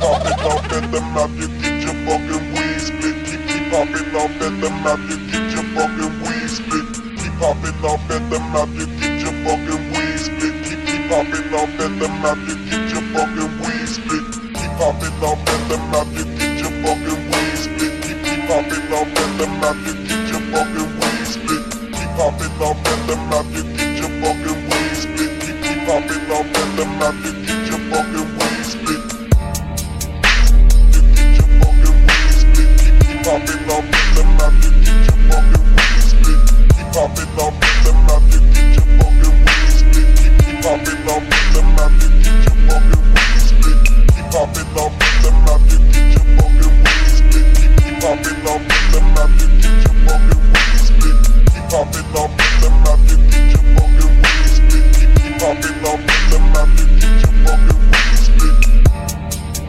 popping off at the mouth, you get your fucking weed split. Keep popping off at the mouth, you get your fucking weed split. Keep popping off at the mouth, you get your fucking weed split. Keep popping off at the mouth, you get your fucking weed split. Keep popping off at the mouth, you get your fucking weed split. Keep popping off at the mouth, you get your fucking weed split. Keep popping off at the mouth, you get your fucking weed split. Keep popping off at the mouth.